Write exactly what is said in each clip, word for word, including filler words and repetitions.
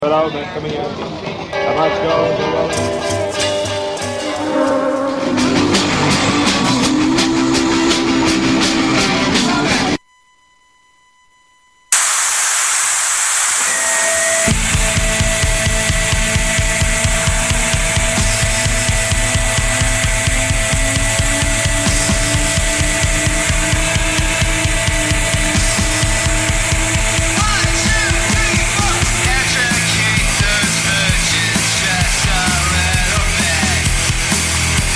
Hello, thanks for coming in. How much go? Educate those virgins just a little bit.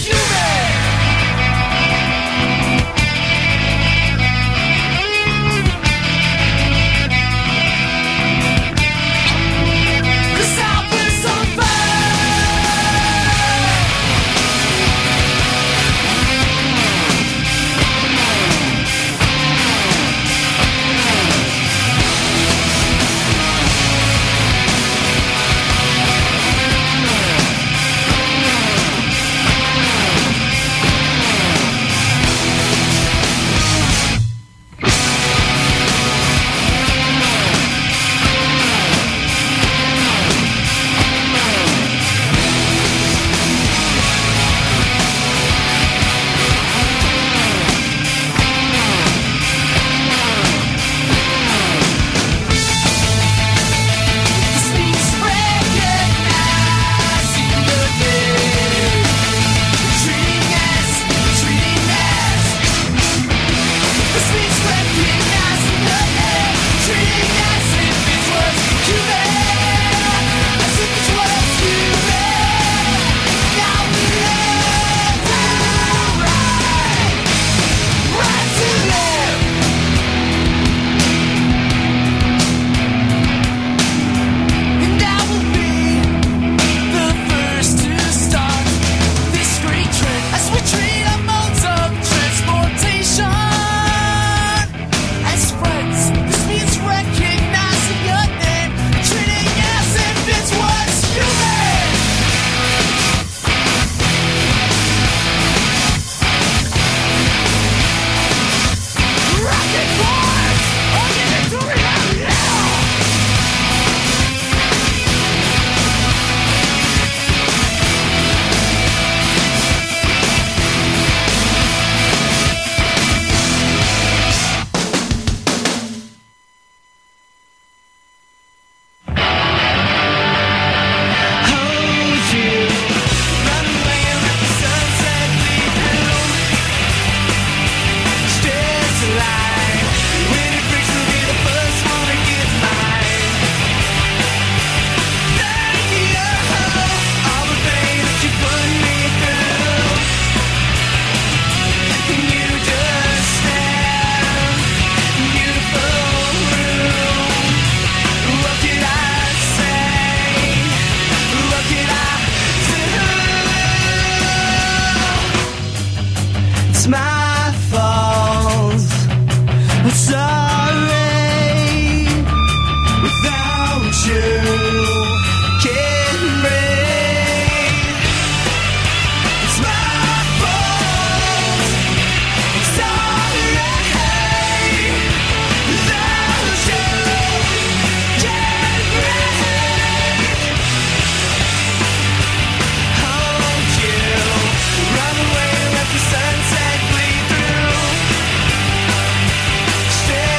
Stay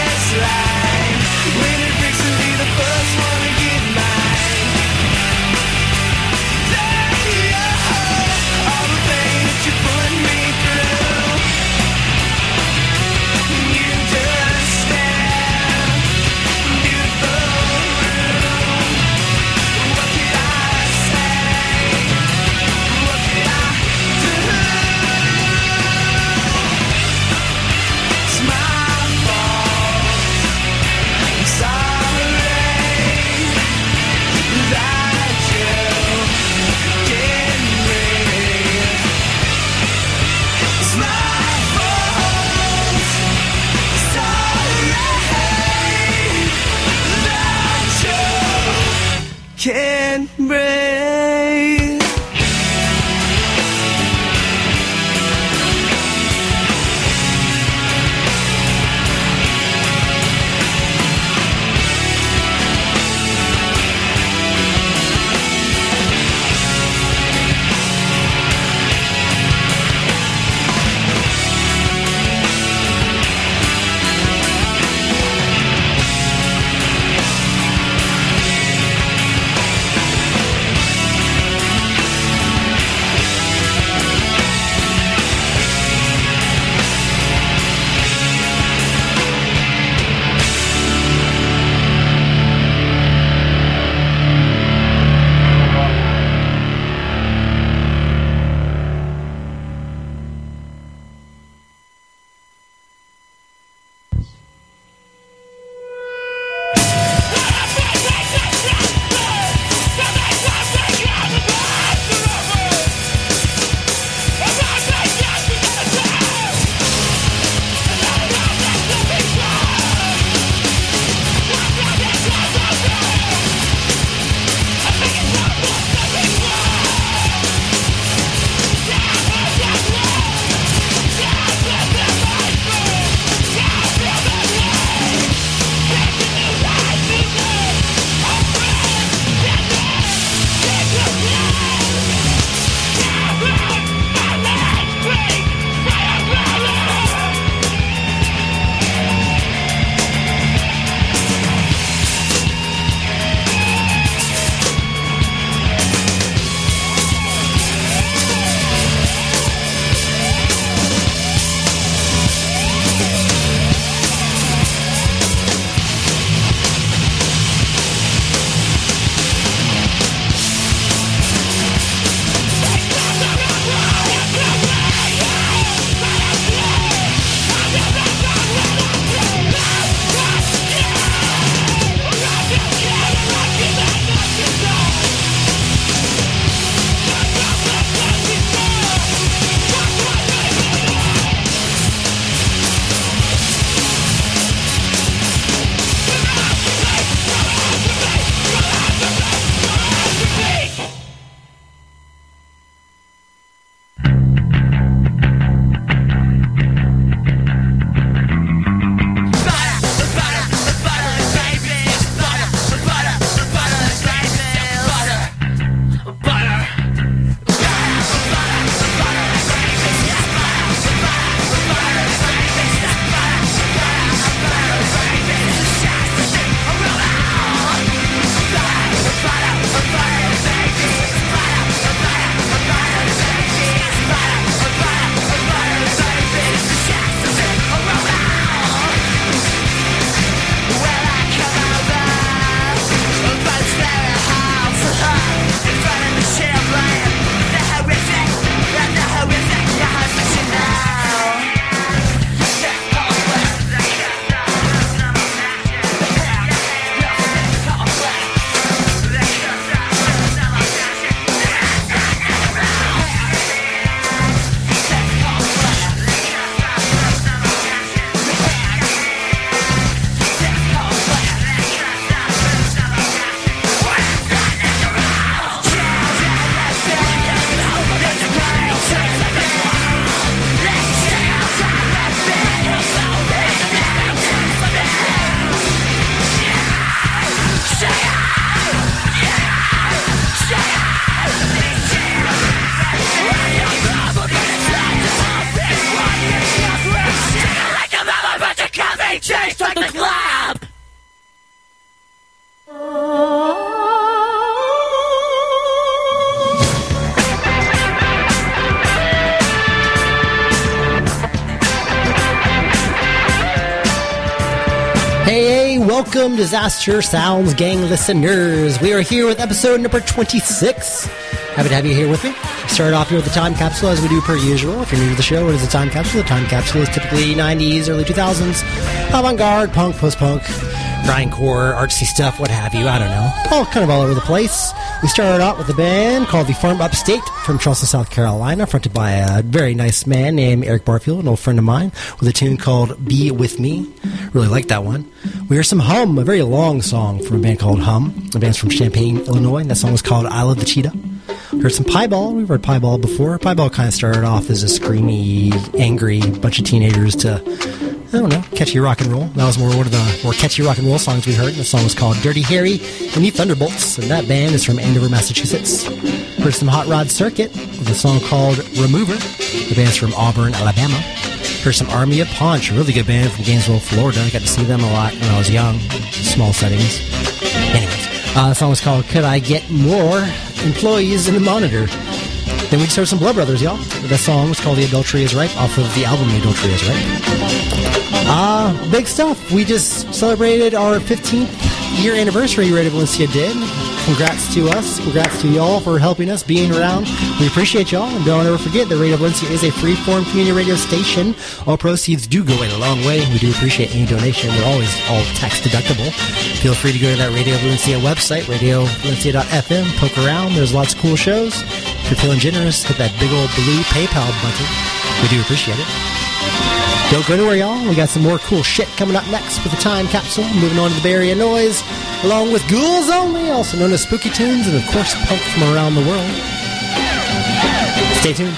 Hey, welcome, Disaster Sounds Gang listeners. We are here with episode number twenty-six. Happy to have you here with me. Start off here with the time capsule as we do per usual. If you're new to the show, what is a time capsule? The time capsule is typically nineties, early two thousands, avant-garde, punk, post-punk, grindcore, artsy stuff, what have you. I don't know. All kind of all over the place. We started out with a band called The Farm Upstate from Charleston, South Carolina, fronted by a very nice man named Eric Barfield, an old friend of mine, with a tune called Be With Me. Really like that one. We heard some Hum, a very long song from a band called Hum. The band's from Champaign, Illinois, and that song was called I Love the Cheetah. Heard some Pieball. We've heard Pieball before. Pieball kind of started off as a screamy, angry bunch of teenagers to, I don't know, catchy rock and roll. That was more one of the more catchy rock and roll songs we heard. The song was called Dirty Harry and the Thunderbolts, and that band is from Andover, Massachusetts. Heard some Hot Rod Circuit with a song called Remover. The band's from Auburn, Alabama. Heard some Army of Punch, a really good band from Gainesville, Florida. I got to see them a lot when I was young, small settings. Anyways, uh, the song was called Could I Get More Employees in the Monitor. Then we just heard some Blood Brothers, y'all. The song was called The Adultery is Ripe, off of the album The Adultery is Ripe. Uh, big stuff. We just celebrated our fifteenth year anniversary, Radio Valencia did. Congrats to us. Congrats to y'all for helping us, being around. We appreciate y'all. And don't ever forget that Radio Valencia is a free-form community radio station. All proceeds do go a long way. We do appreciate any donation. They're always all tax-deductible. Feel free to go to that Radio Valencia website, radio valencia dot f m. Poke around. There's lots of cool shows. If you're feeling generous, hit that big old blue PayPal button. We do appreciate it. Don't go anywhere, y'all. We got some more cool shit coming up next with the time capsule. Moving on to the Bay Area Noise, along with Ghouls Only, also known as Spooky Tunes, and of course, punk from around the world. Stay tuned.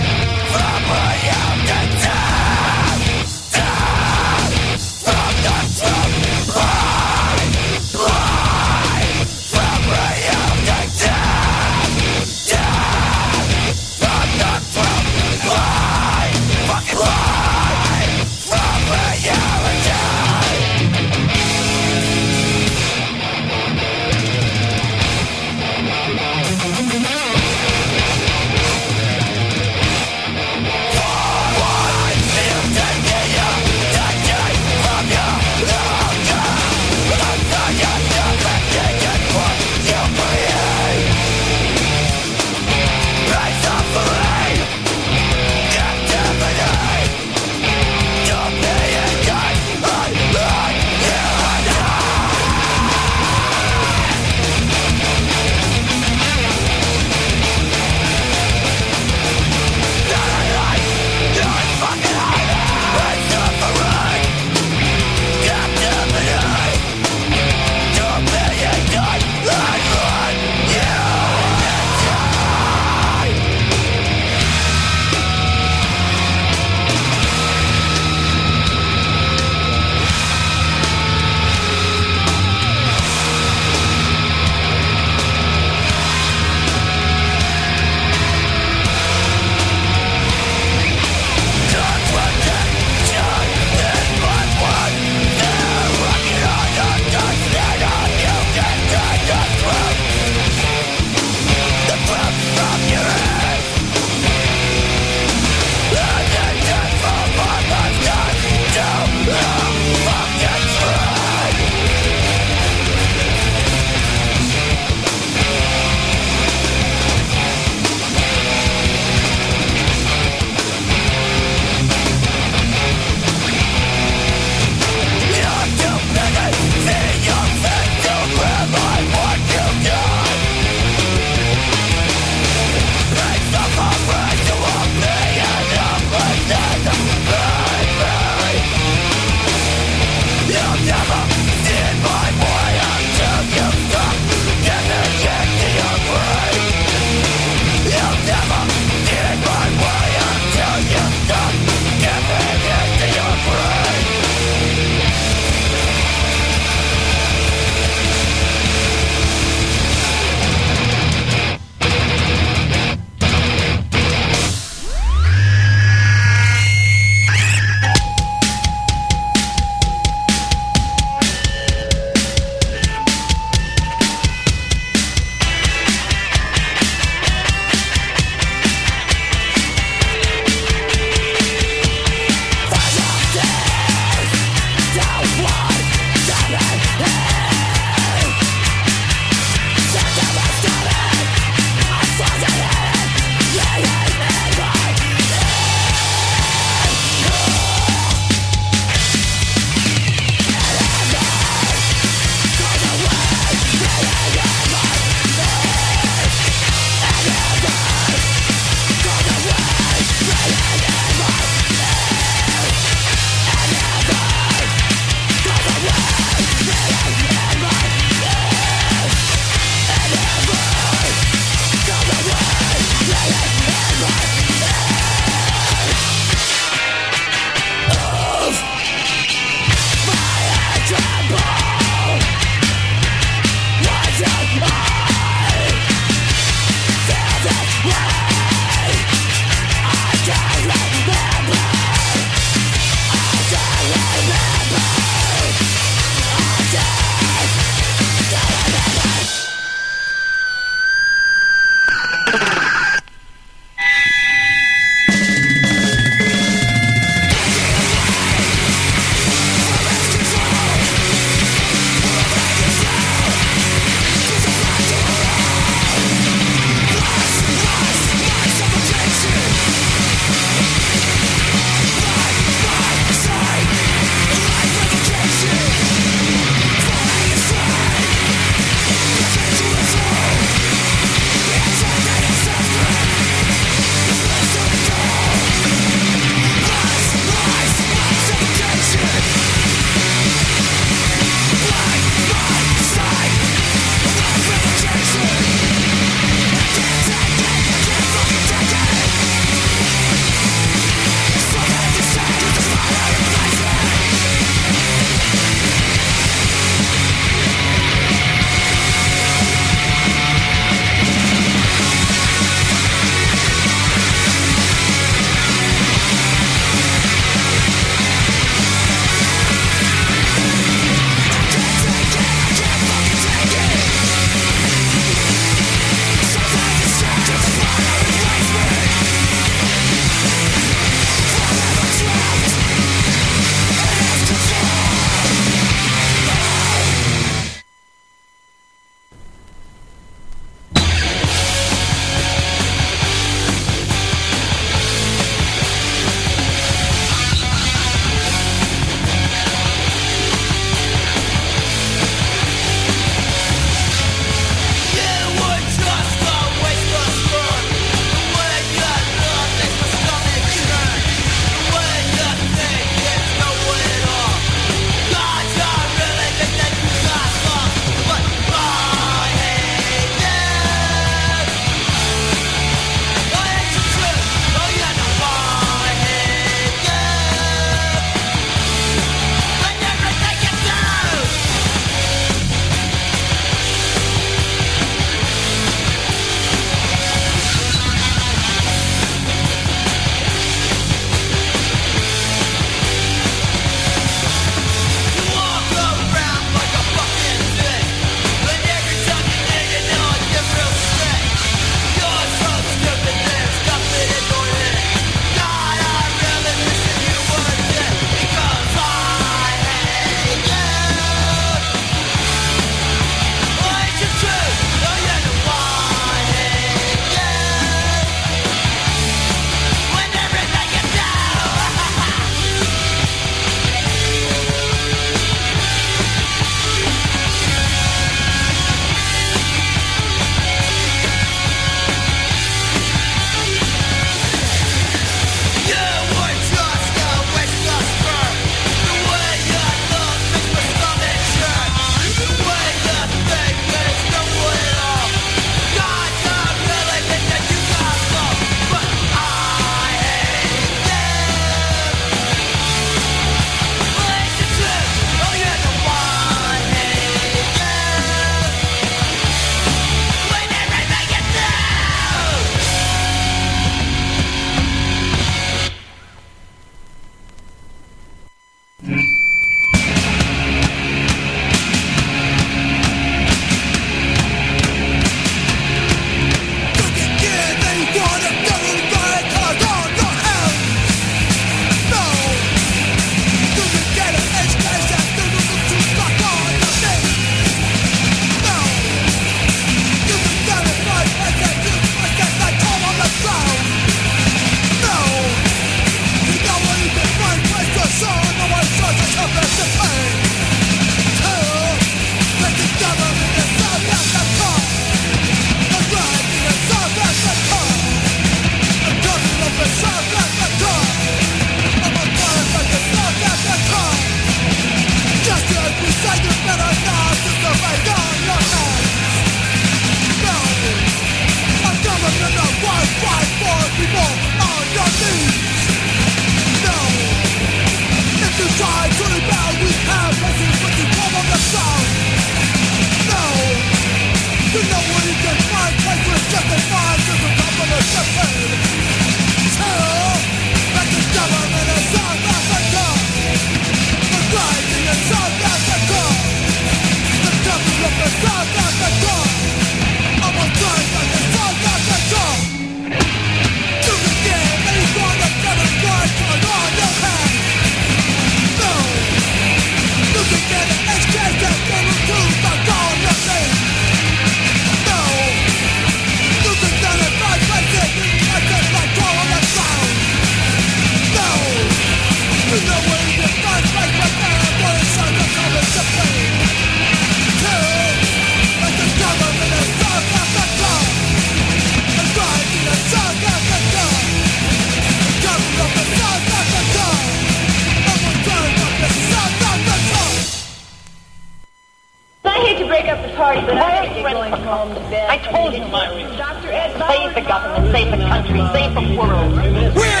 sorry, but I think you're going home to bed. I told you, Doctor Ed, save the government, save the country, save the world. We're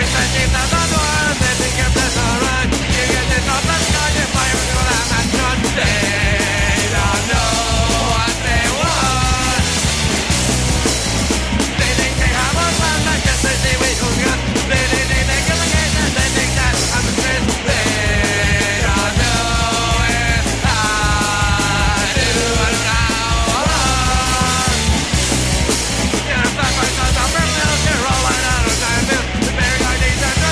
They don't know what they want. They think they have a plan, I guess they say we don't got. They think they make a game and they think that I'm a friend. They don't know it. I do it now. You're a fat person, I'm a little girl, I'm not a time. The bear guy needs a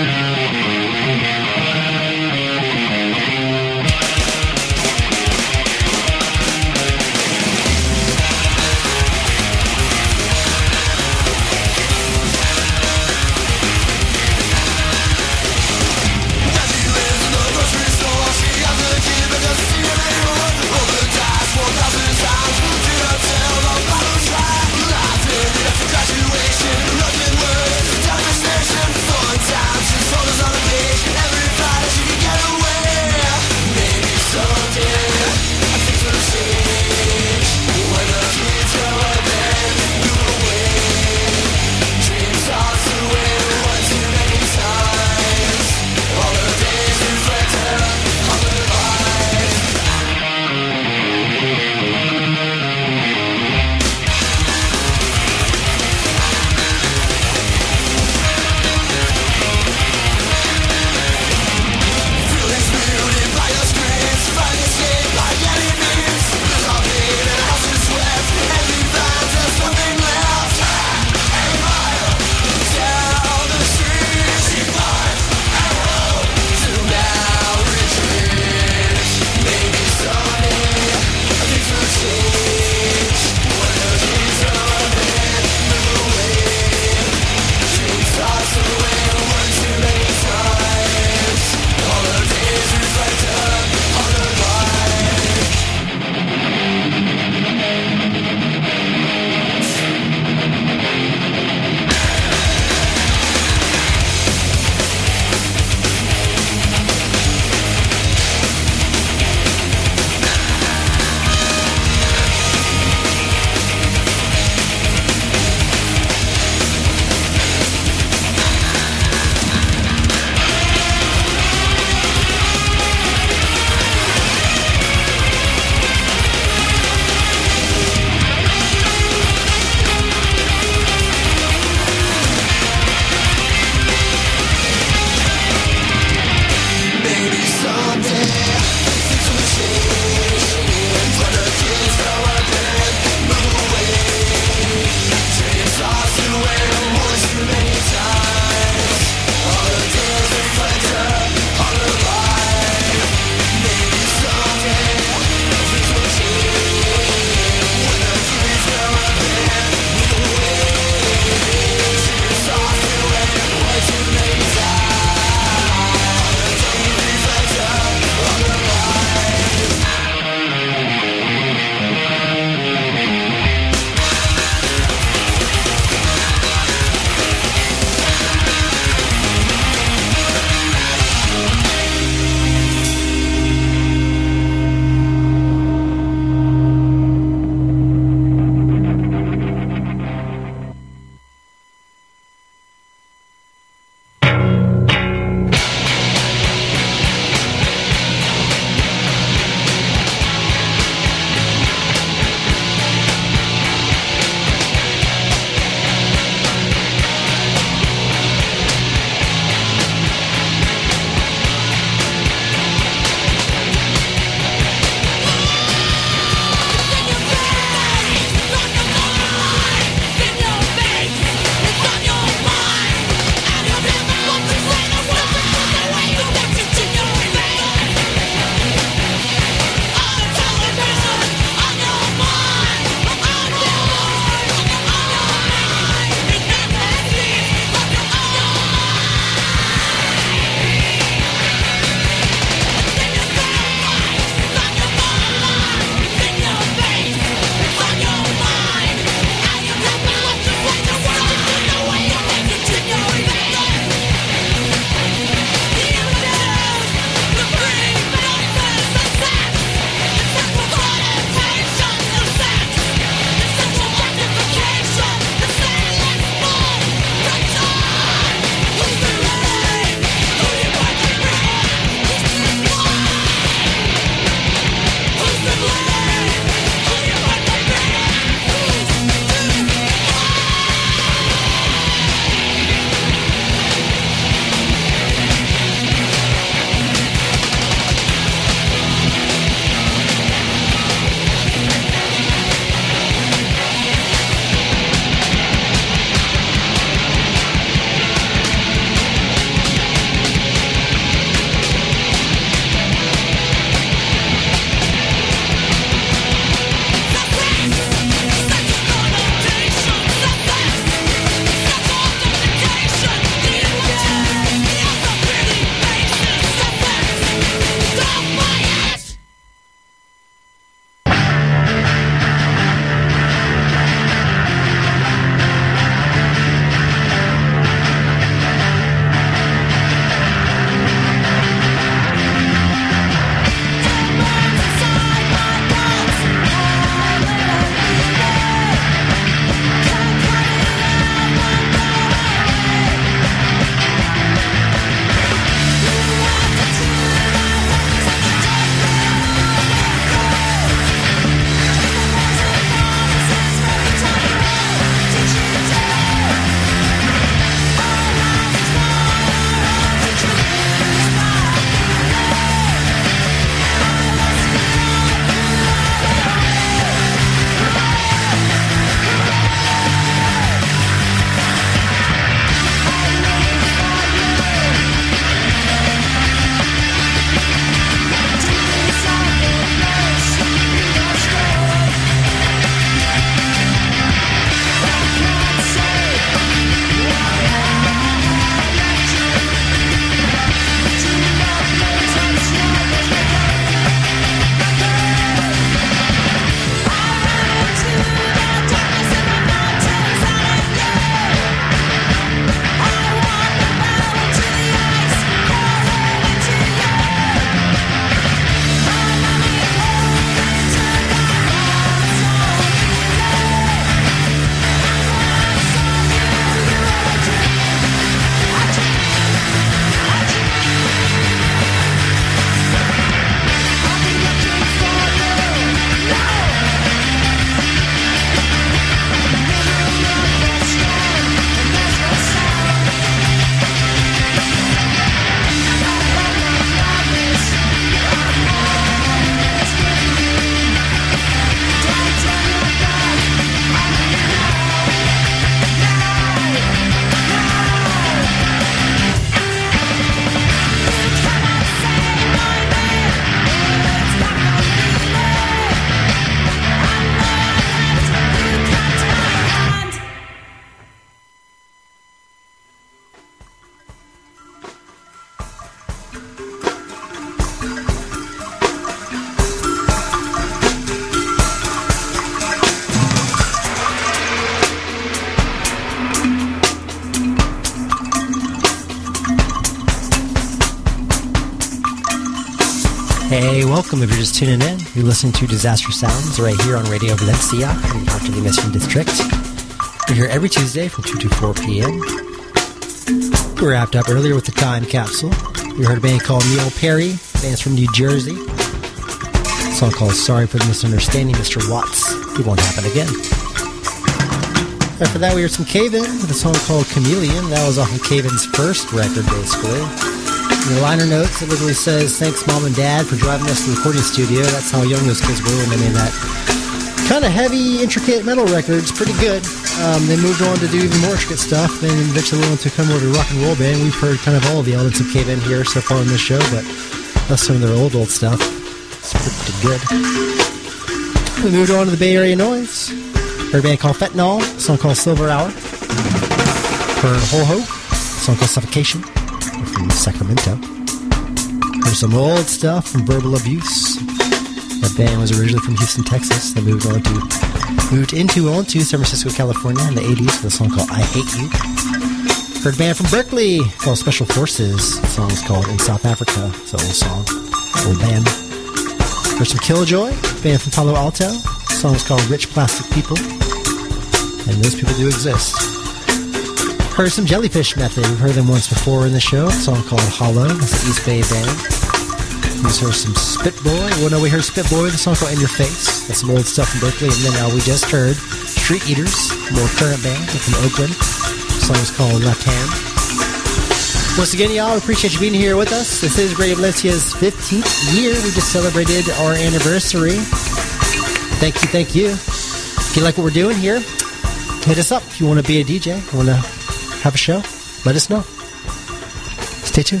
Hey, welcome if you're just tuning in. You're listening to Disaster Sounds right here on Radio Valencia in the Doctor Emission District. We're here every Tuesday from two to four p.m. We wrapped up earlier with the Time Capsule. We heard a band called Neil Perry. The band's from New Jersey. A song called Sorry for the Misunderstanding, Mister Watts. It won't happen again. After that, we heard some Cave-In with a song called Chameleon. That was off of Cave-In's first record, basically. In the liner notes, it literally says, thanks, Mom and Dad, for driving us to the recording studio. That's how young those kids were when they made that kind of heavy, intricate metal records. Pretty good. Um, they moved on to do even more intricate stuff, and eventually went to come over to rock and roll band. We've heard kind of all of the elements of Cave-In here so far on this show, but that's some of their old, old stuff. It's pretty good. We moved on to the Bay Area Noise. Heard a band called Fentanyl, a song called Silver Hour. Heard Ho Ho, a song called Suffocation. From Sacramento. There's some old stuff from Verbal Abuse. That band was originally from Houston, Texas. They moved on to moved into onto San Francisco, California in the eighties with a song called I Hate You. Heard a band from Berkeley called Special Forces. The song is called In South Africa. It's an old song, old band. Heard some Killjoy, a band from Palo Alto. The song is called Rich Plastic People. And those people do exist. Heard some Jellyfish Method. We've heard them once before in the show. A song called Hollow. It's an East Bay band. We just heard some Spitboy. Well, no, we heard Spitboy. The song called In Your Face. That's some old stuff from Berkeley. And then uh, we just heard Street Eaters, a more current band from Oakland. The song is called Left Hand. Once again, y'all, we appreciate you being here with us. This is Radio Valencia's fifteenth year. We just celebrated our anniversary. Thank you, thank you. If you like what we're doing here, hit us up. If you want to be a D J, want to have a show, let us know. Stay tuned.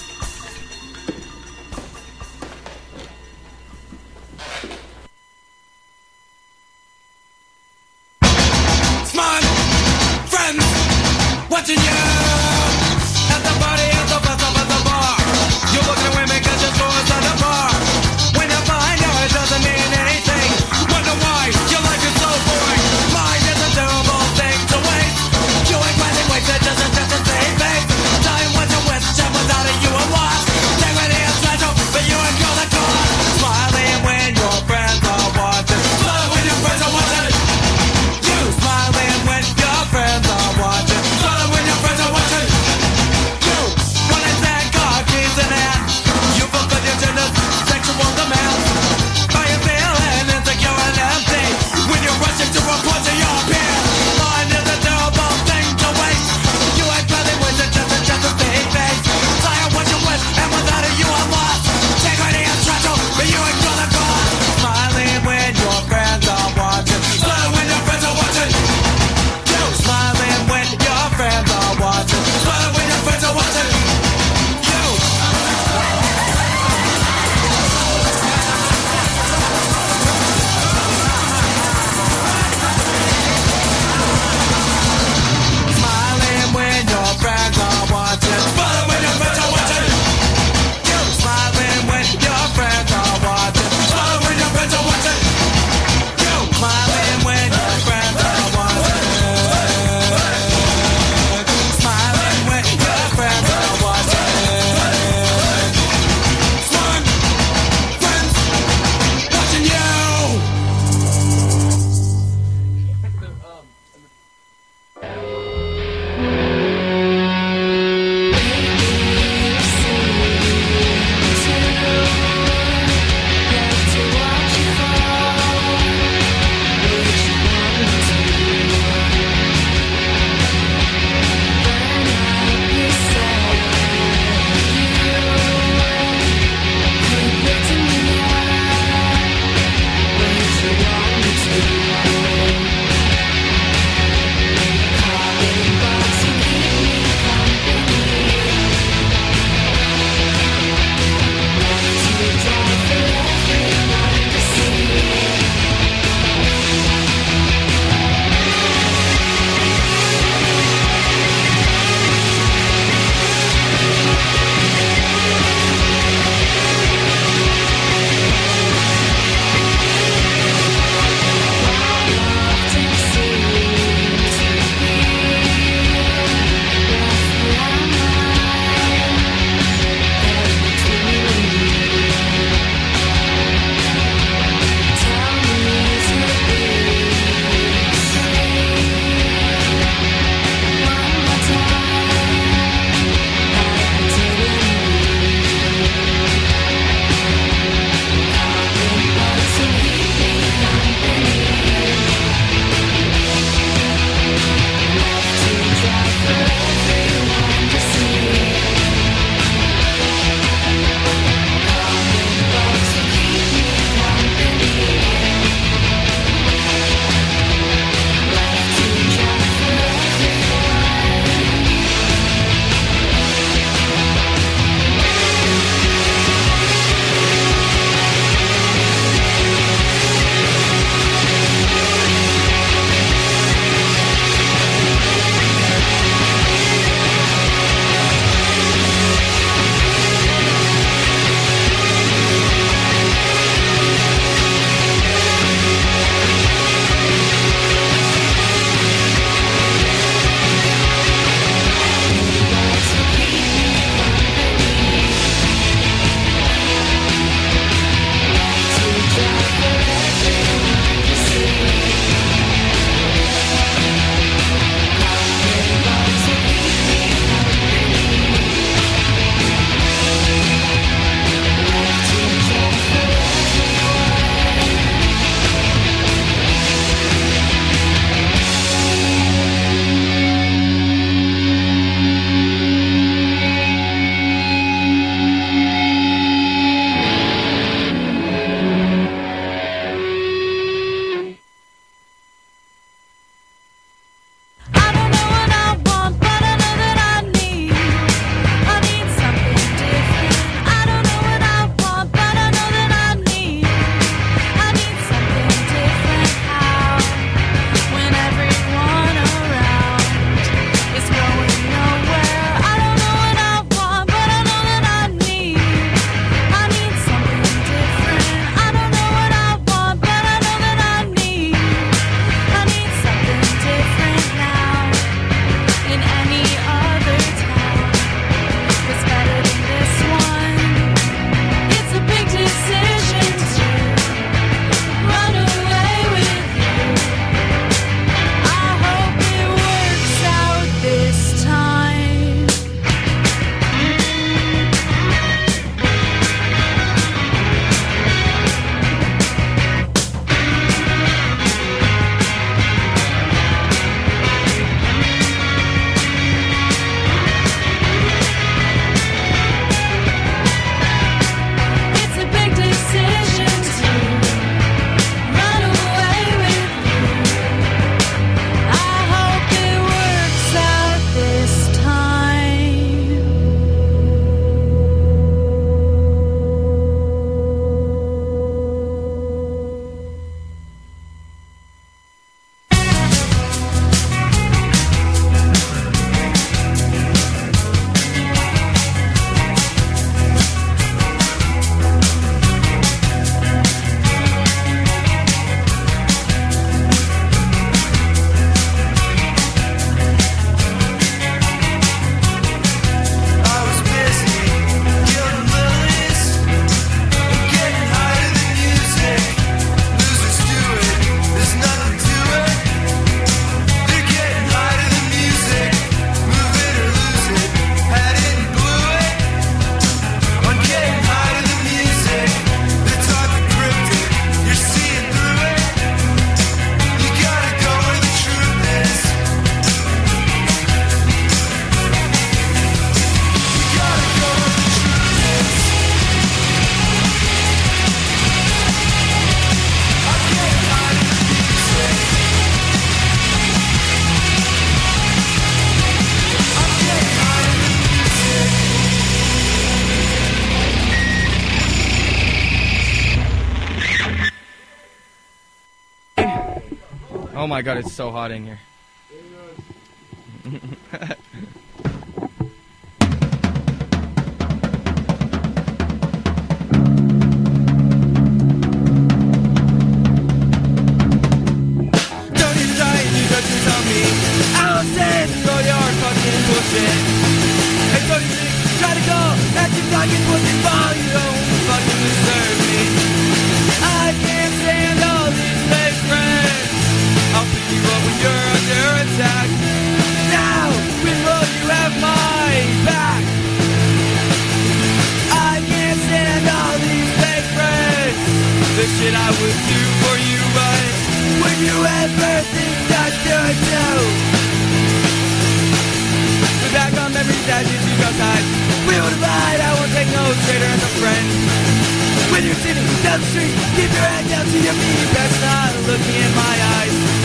Smart friends watching you at the party, at the bus stop, at the bar. You're looking at women cause your store's at the bar. When you find out it doesn't mean anything, wonder why your life is so boring. Mine is a terrible thing to waste. You ain't finding ways that doesn't just the same face. Time went to waste, and without it you were lost. Integrity is special, but you ain't gonna cost. Smiling when your friends are watching. Smiling when your friends are watching. You smiling when Oh my god, it's so hot in here. Don't even try and use judgments on me. I'll stand for your fucking bullshit. And don't even try to go acting like it's working for you. Don't fucking deserve me. I can't stand all these fake friends. I'll pick you up when you're under attack. Now, when will you have my back? I can't stand all these fake friends. The shit I would do for you, but would you ever think I could do? Look back on memories as you go outside. We will divide, I won't take no traitor as a friend. When you're sitting down the street, keep your head down to your feet. Best not looking in my eyes.